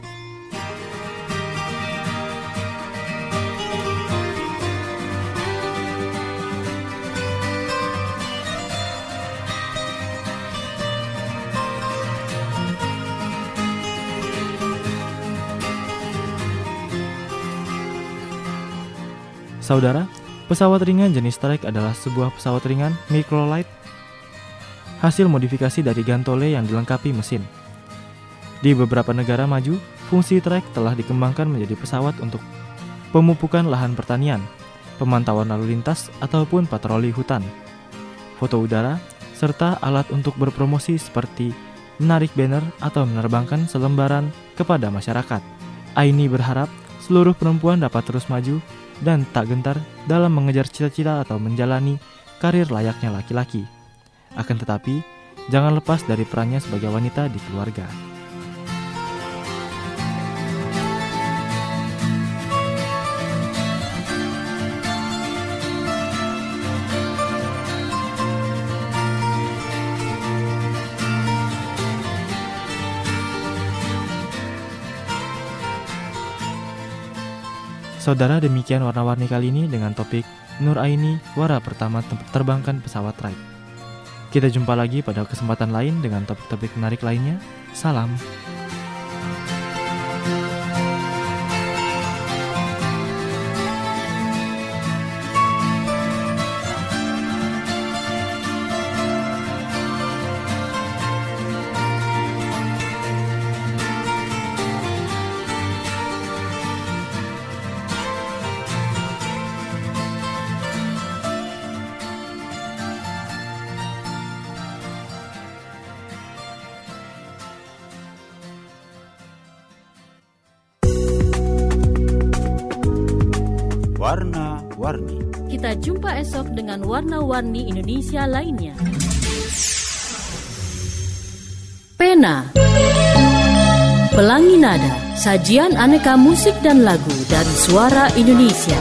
Saudara, pesawat ringan jenis trike adalah sebuah pesawat ringan microlight hasil modifikasi dari gantole yang dilengkapi mesin. Di beberapa negara maju, fungsi trike telah dikembangkan menjadi pesawat untuk pemupukan lahan pertanian, pemantauan lalu lintas, ataupun patroli hutan, foto udara, serta alat untuk berpromosi seperti menarik banner atau menerbangkan selembaran kepada masyarakat. Aini berharap seluruh perempuan dapat terus maju dan tak gentar dalam mengejar cita-cita atau menjalani karir layaknya laki-laki. Akan tetapi, jangan lepas dari perannya sebagai wanita di keluarga. Saudara, demikian Warna-Warni kali ini dengan topik Nur Aini, WARA pertama terbangkan pesawat trike. Kita jumpa lagi pada kesempatan lain dengan topik-topik menarik lainnya. Salam.
Warna-Warni. Kita jumpa esok dengan Warna-Warni Indonesia lainnya. Pena, Pelangi Nada, sajian aneka musik dan lagu dari Suara Indonesia.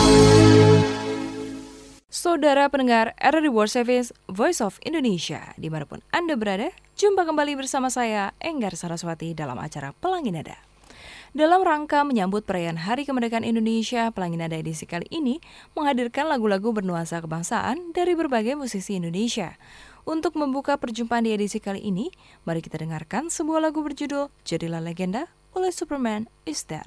Saudara pendengar RRI World Service Voice of Indonesia, dimanapun Anda berada, jumpa kembali bersama saya, Enggar Saraswati, dalam acara Pelangi Nada. Dalam rangka menyambut perayaan Hari Kemerdekaan Indonesia, Pelangi Nada edisi kali ini menghadirkan lagu-lagu bernuansa kebangsaan dari berbagai musisi Indonesia. Untuk membuka perjumpaan di edisi kali ini, mari kita dengarkan sebuah lagu berjudul Jadilah Legenda oleh Superman Is Dead.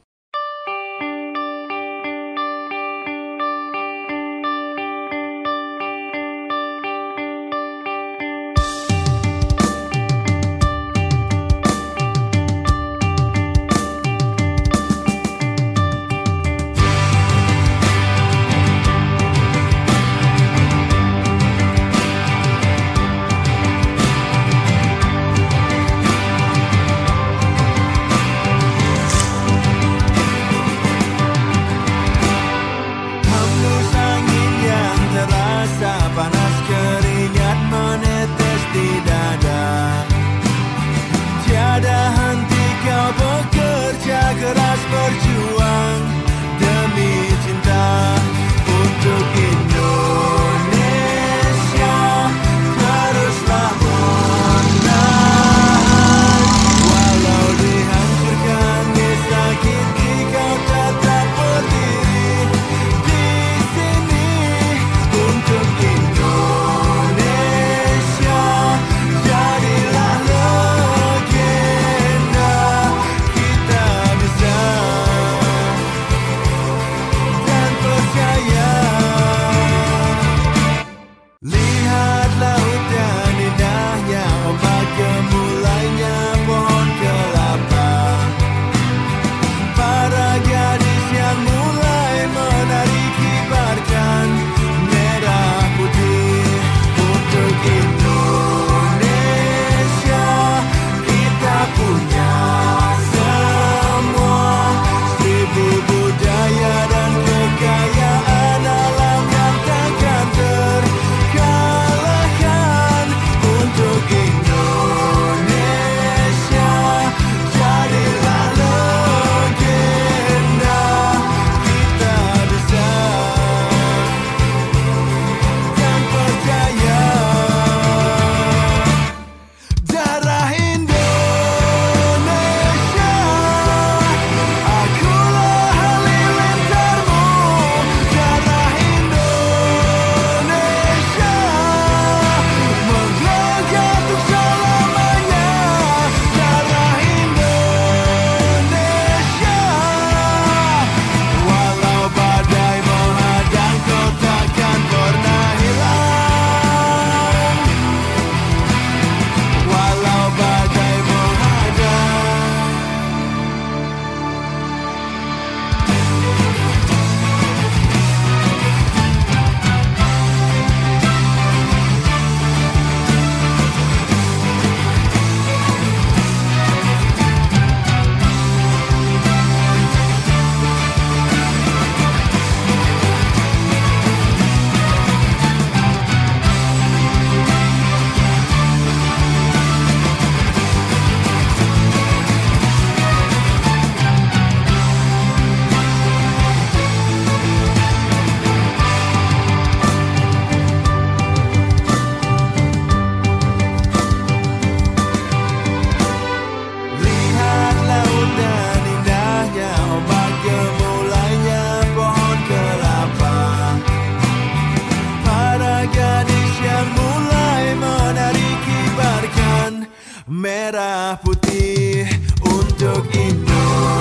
merah putih untuk Indonesia.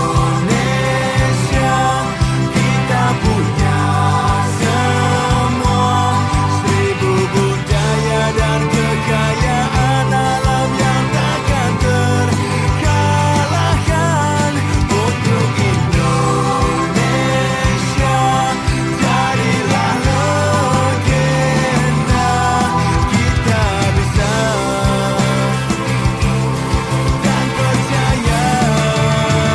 Kita punya semua, 1000 budaya dan kekayaan alam yang takkan terkalahkan untuk Indonesia. Jadilah legenda, kita bisa dan percaya.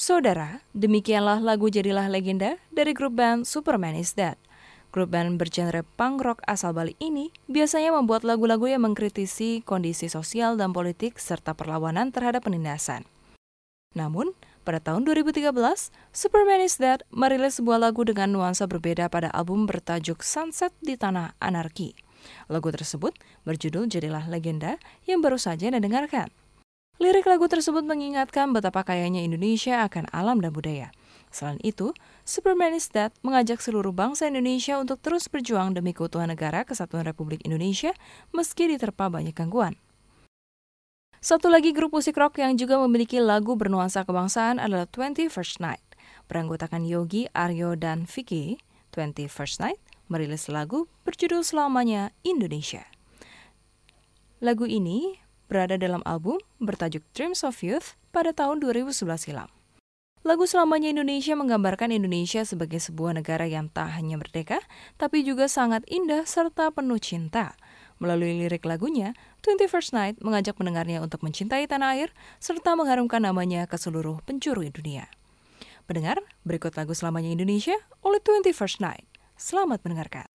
Saudara, demikianlah lagu Jadilah Legenda dari grup band Superman Is Dead. Grup band bergenre punk rock asal Bali ini biasanya membuat lagu-lagu yang mengkritisi kondisi sosial dan politik serta perlawanan terhadap penindasan. Namun, pada tahun 2013, Superman Is Dead merilis sebuah lagu dengan nuansa berbeda pada album bertajuk Sunset di Tanah Anarki. Lagu tersebut berjudul Jadilah Legenda yang baru saja Anda dengarkan. Lirik lagu tersebut mengingatkan betapa kayanya Indonesia akan alam dan budaya. Selain itu, Superman Is Dead mengajak seluruh bangsa Indonesia untuk terus berjuang demi keutuhan negara Kesatuan Republik Indonesia meski diterpa banyak gangguan. Satu lagi grup musik rock yang juga memiliki lagu bernuansa kebangsaan adalah 21st Night. Beranggotakan Yogi, Aryo, dan Vicky, 21st Night merilis lagu berjudul Selamanya Indonesia. Lagu ini berada dalam album bertajuk Dreams of Youth pada tahun 2011 silam. Lagu Selamanya Indonesia menggambarkan Indonesia sebagai sebuah negara yang tak hanya merdeka, tapi juga sangat indah serta penuh cinta. Melalui lirik lagunya, 21st Night mengajak pendengarnya untuk mencintai tanah air serta mengharumkan namanya ke seluruh penjuru dunia. Pendengar, berikut lagu Selamanya Indonesia oleh 21st Night. Selamat mendengarkan.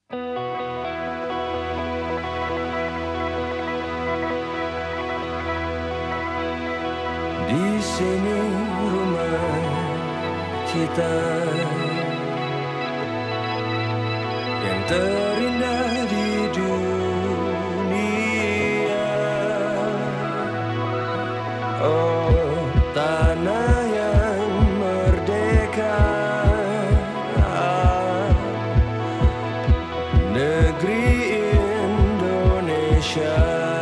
Di sini rumah kita yang terindah di dunia. Oh, tanah yang merdeka, negeri Indonesia.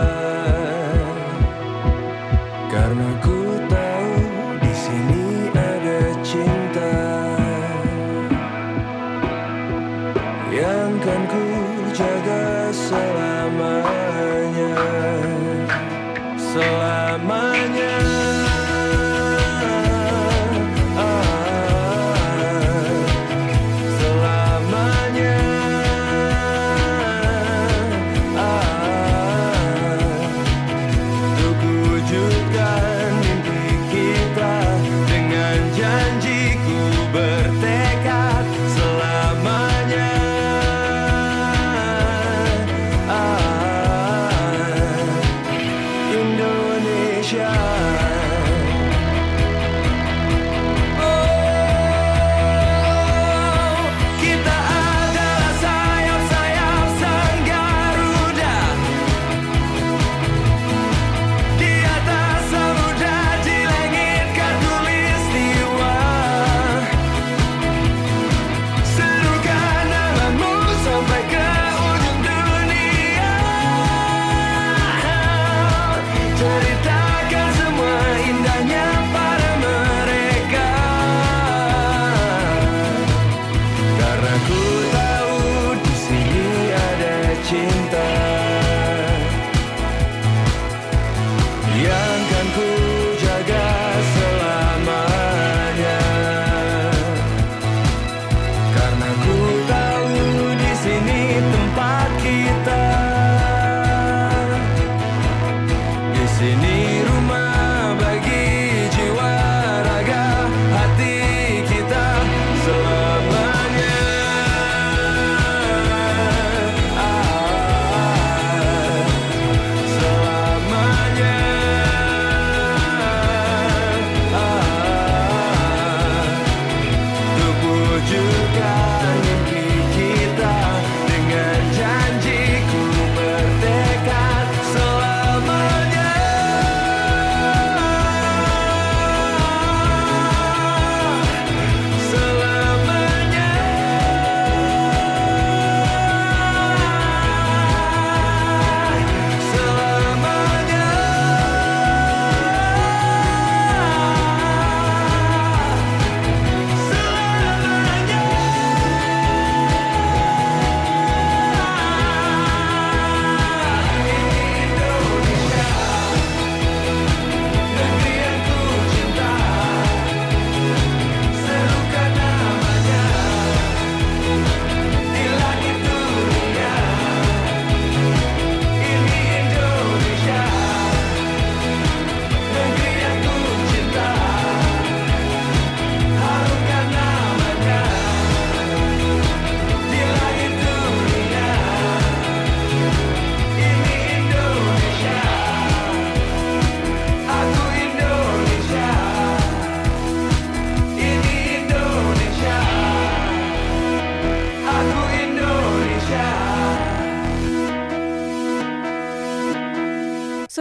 Karena ku tahu di sini ada cinta yang kan ku jaga.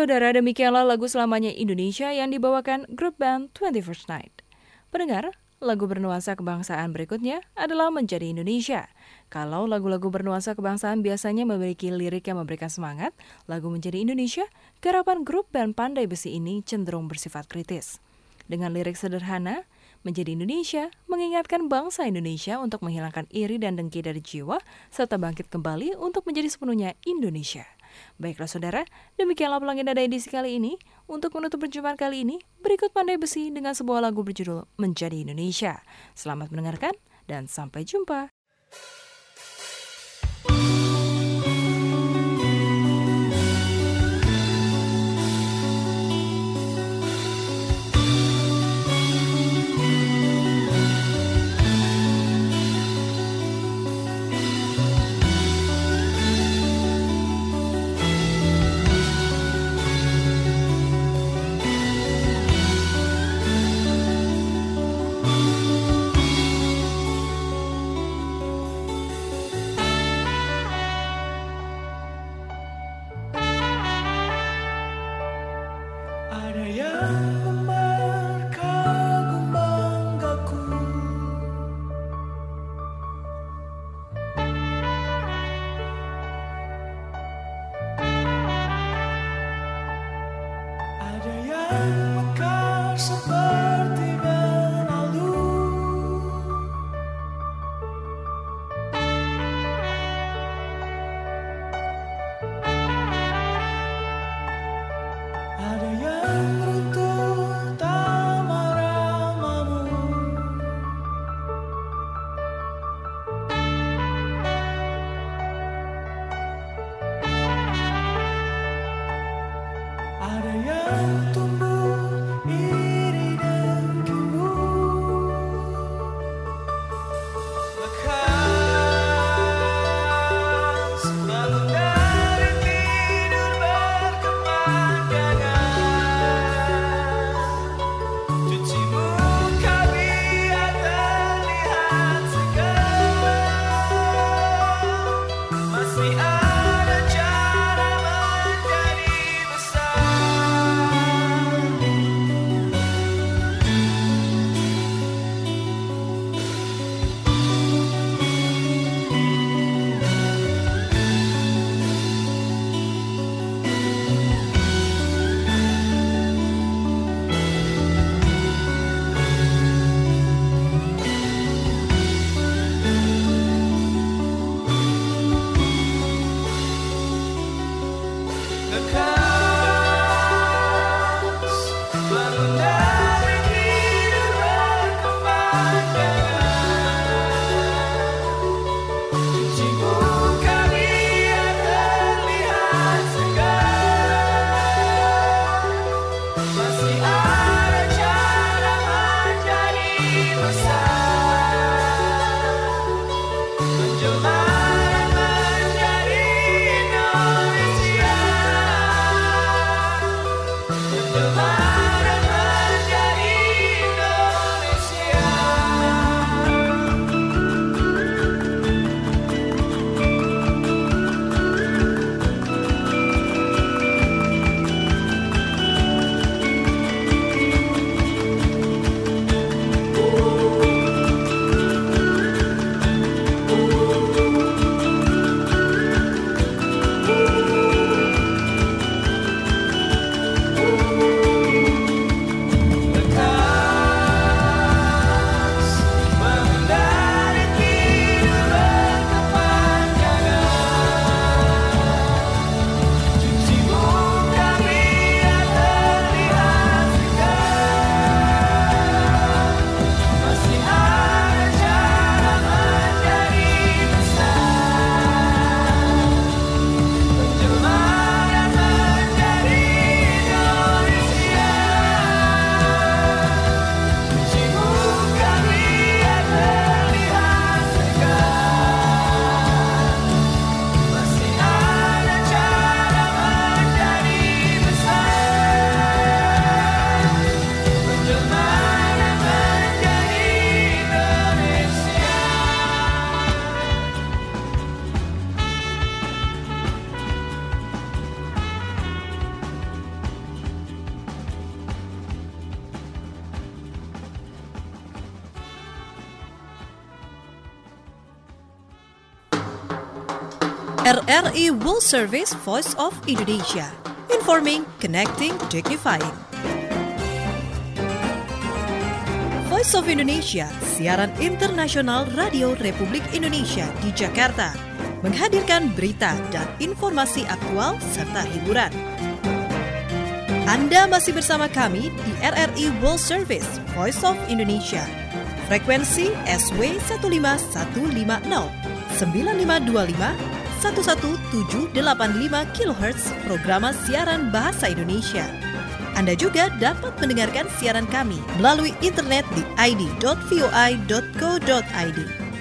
saudara, demikianlah lagu Selamanya Indonesia yang dibawakan grup band 21st Night. Pendengar, lagu bernuansa kebangsaan berikutnya adalah Menjadi Indonesia. Kalau lagu-lagu bernuansa kebangsaan biasanya memiliki lirik yang memberikan semangat, lagu Menjadi Indonesia, garapan grup band Pandai Besi ini cenderung bersifat kritis. Dengan lirik sederhana, Menjadi Indonesia mengingatkan bangsa Indonesia untuk menghilangkan iri dan dengki dari jiwa, serta bangkit kembali untuk menjadi sepenuhnya Indonesia. Baiklah saudara, demikianlah Pelangi Dada edisi kali ini. Untuk menutup perjumpaan kali ini, berikut Pandai Besi dengan sebuah lagu berjudul Menjadi Indonesia. Selamat mendengarkan dan sampai jumpa.
RRI World Service Voice of Indonesia. Informing, connecting, dignifying. Voice of Indonesia, siaran internasional Radio Republik Indonesia di Jakarta, menghadirkan berita dan informasi aktual serta hiburan. Anda masih bersama kami di RRI World Service Voice of Indonesia. Frekuensi SW 15150, 9525, 11785 kHz programa siaran bahasa Indonesia. Anda juga dapat mendengarkan siaran kami melalui internet di id.voi.co.id.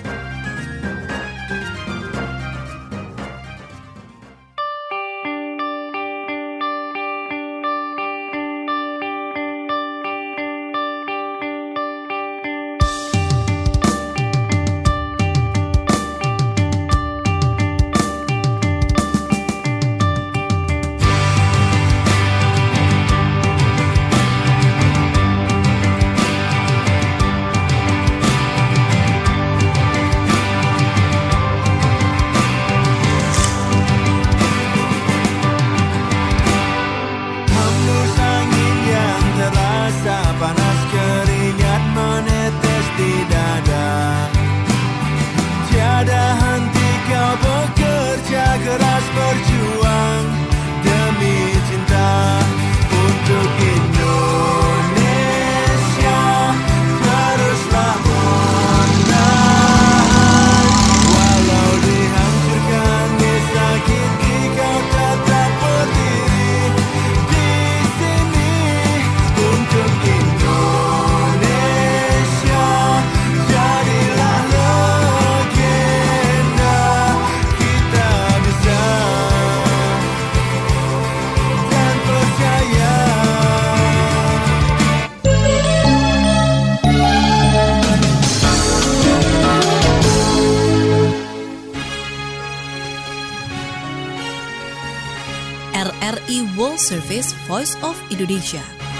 RRI World Service Voice of Indonesia.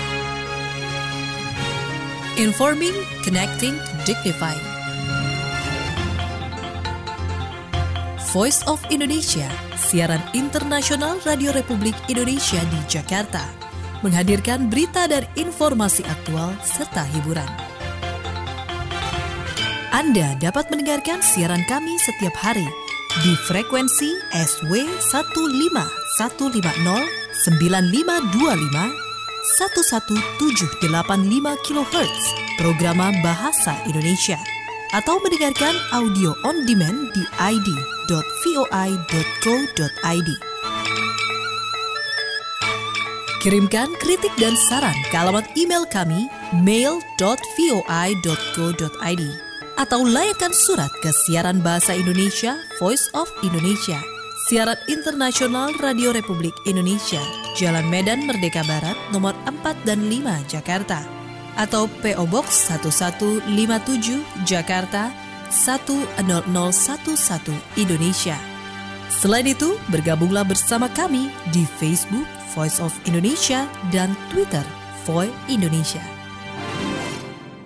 Informing, connecting, dignifying. Voice of Indonesia, siaran internasional Radio Republik Indonesia di Jakarta, menghadirkan berita dan informasi aktual serta hiburan. Anda dapat mendengarkan siaran kami setiap hari di frekuensi SW 15150, 9525, 11785 kHz programa bahasa Indonesia, atau mendengarkan audio on demand di id.voi.co.id. Kirimkan kritik dan saran ke alamat email kami mail.voi.co.id atau layangkan surat ke siaran bahasa Indonesia Voice of Indonesia, siaran internasional Radio Republik Indonesia, Jalan Medan Merdeka Barat, nomor 4 dan 5, Jakarta, atau PO Box 1157, Jakarta 10011, Indonesia. Selain itu, bergabunglah bersama kami di Facebook Voice of Indonesia dan Twitter Voi Indonesia.